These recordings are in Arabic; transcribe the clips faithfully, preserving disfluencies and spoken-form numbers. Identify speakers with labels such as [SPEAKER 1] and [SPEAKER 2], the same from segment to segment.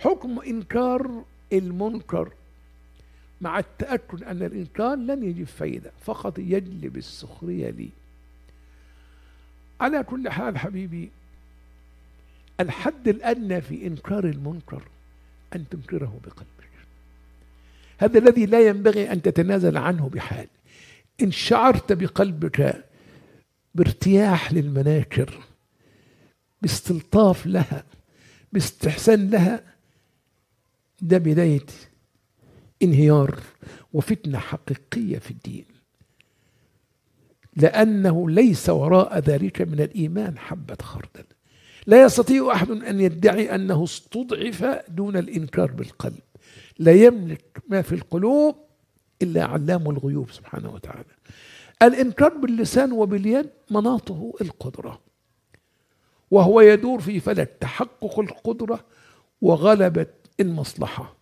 [SPEAKER 1] حكم إنكار المنكر مع التأكد أن الإنكار لن يجيب فايدة، فقط يجلب السخرية لي. على كل حال حبيبي، الحد الأدنى في إنكار المنكر أن تنكره بقلبك. هذا الذي لا ينبغي أن تتنازل عنه بحال. إن شعرت بقلبك بارتياح للمناكر، باستلطاف لها، باستحسان لها، ده بداية انهيار وفتنة حقيقية في الدين، لأنه ليس وراء ذلك من الإيمان حبة خردل. لا يستطيع أحد أن يدعي أنه استضعف دون الإنكار بالقلب. لا يملك ما في القلوب إلا علام الغيوب سبحانه وتعالى. الإنكار باللسان وباليد مناطه القدرة، وهو يدور في فلك تحقق القدرة وغلبة المصلحة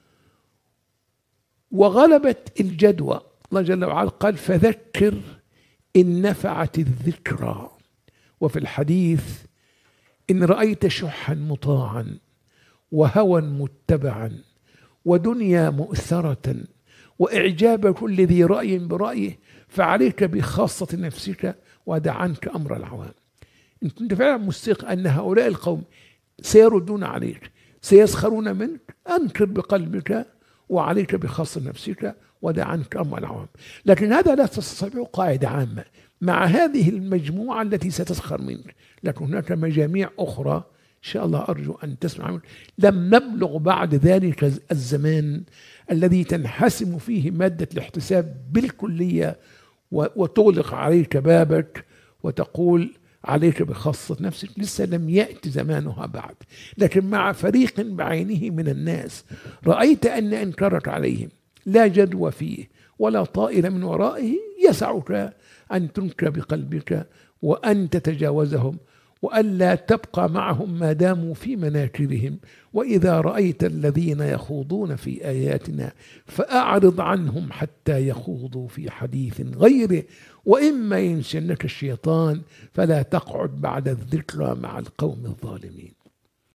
[SPEAKER 1] وغلبة الجدوى. الله جل وعلا قال: فذكر إن نفعت الذكرى. وفي الحديث: إن رأيت شحا مطاعا وهوى متبعا ودنيا مؤثرة وإعجاب كل ذي رأي برأيه فعليك بخاصة نفسك ودع عنك أمر العوام. إن كنت فعلا مستيقن أن هؤلاء القوم سيردون عليك، سيسخرون منك، أنكر بقلبك وعليك بخاصة نفسك ودع عنك أمر العوام. لكن هذا لا تستطيع قاعدة عامة مع هذه المجموعة التي ستسخر منك، لكن هناك مجاميع أخرى إن شاء الله أرجو أن تسمع منك. لم نبلغ بعد ذلك الزمان الذي تنحسم فيه مادة الاحتساب بالكلية وتغلق عليك بابك وتقول عليك بخاصة نفسك. لسه لم يأتي زمانها بعد. لكن مع فريق بعينه من الناس رأيت أن إنكارك عليهم لا جدوى فيه ولا طائل من ورائه، يسعك أن تنكر بقلبك وأن تتجاوزهم وألا تبقى معهم ما داموا في مناكرهم. وإذا رأيت الذين يخوضون في آياتنا فأعرض عنهم حتى يخوضوا في حديث غيره وإما ينسينك الشيطان فلا تقعد بعد الذكرى مع القوم الظالمين.